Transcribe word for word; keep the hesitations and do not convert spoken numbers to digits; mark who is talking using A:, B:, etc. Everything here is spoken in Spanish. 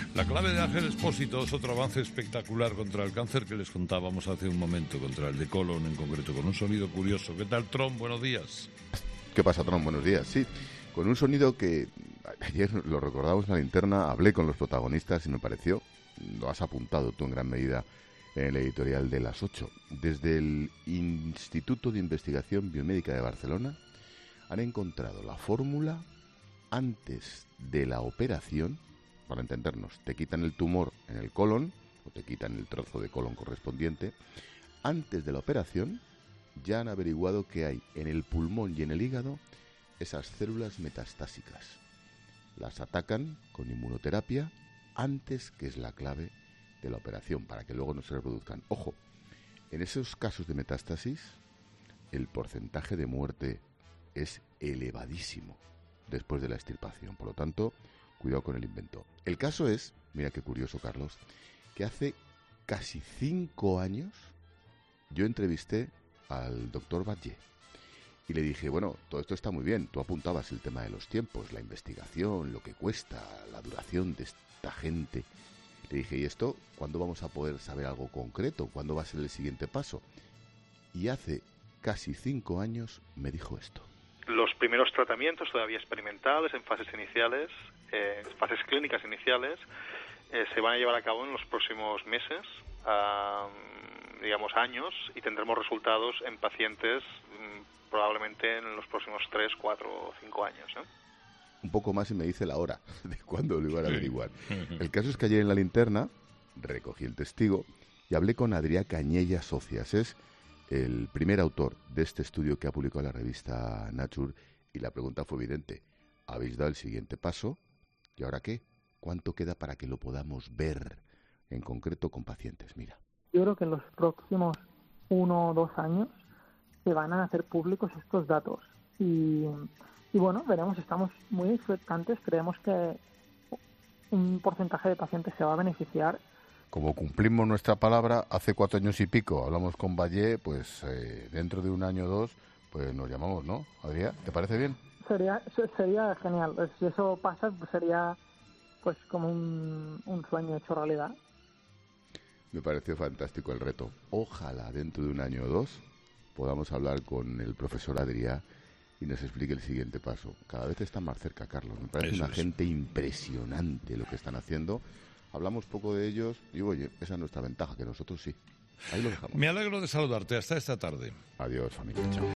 A: La clave de Ángel Expósito es otro avance espectacular contra el cáncer que les contábamos hace un momento, contra el de colon en concreto, con un sonido curioso. ¿Qué tal, Tron? Buenos días.
B: ¿Qué pasa, Tron? Buenos días. Sí, con un sonido que ayer lo recordamos en la linterna, hablé con los protagonistas y me pareció, lo has apuntado tú en gran medida en el editorial de las ocho, desde el Instituto de Investigación Biomédica de Barcelona han encontrado la fórmula antes de la operación. Para entendernos, te quitan el tumor en el colon o te quitan el trozo de colon correspondiente. Antes de la operación ya han averiguado que hay en el pulmón y en el hígado esas células metastásicas. Las atacan con inmunoterapia antes, que es la clave de la operación, para que luego no se reproduzcan. Ojo, en esos casos de metástasis el porcentaje de muerte es elevadísimo después de la extirpación. Por lo tanto, cuidado con el invento. El caso es, mira qué curioso, Carlos, que hace casi cinco años yo entrevisté al doctor Batlle y le dije, bueno, todo esto está muy bien, tú apuntabas el tema de los tiempos, la investigación, lo que cuesta, la duración de esta gente. Le dije, ¿y esto cuándo vamos a poder saber algo concreto? ¿Cuándo va a ser el siguiente paso? Y hace casi cinco años me dijo esto.
C: Los primeros tratamientos todavía experimentales, en fases iniciales, eh, fases clínicas iniciales, eh, se van a llevar a cabo en los próximos meses, uh, digamos años, y tendremos resultados en pacientes um, probablemente en los próximos tres, cuatro o cinco años, ¿eh?
B: Un poco más y me dice la hora de cuándo lo iban a averiguar. El caso es que ayer en la linterna recogí el testigo y hablé con Adrià Cañella Socias. Es el primer autor de este estudio que ha publicado la revista Nature, y la pregunta fue evidente. ¿Habéis dado el siguiente paso? ¿Y ahora qué? ¿Cuánto queda para que lo podamos ver en concreto con pacientes? Mira.
D: Yo creo que en los próximos uno o dos años se van a hacer públicos estos datos. Y, y bueno, veremos, estamos muy expectantes. Creemos que un porcentaje de pacientes se va a beneficiar.
E: Como cumplimos nuestra palabra hace cuatro años y pico, hablamos con Batlle, pues eh, dentro de un año o dos, pues nos llamamos, ¿no, Adrià? ¿Te parece bien?
D: Sería sería genial. Si eso pasa, pues sería pues como un, un sueño hecho realidad.
B: Me pareció fantástico el reto. Ojalá dentro de un año o dos podamos hablar con el profesor Adrià y nos explique el siguiente paso. Cada vez está más cerca, Carlos. Me parece Eso una es. gente impresionante lo que están haciendo. Hablamos poco de ellos y, oye, esa es nuestra ventaja, que nosotros sí. Ahí lo dejamos.
A: Me alegro de saludarte. Hasta esta tarde.
B: Adiós, familia. Chao.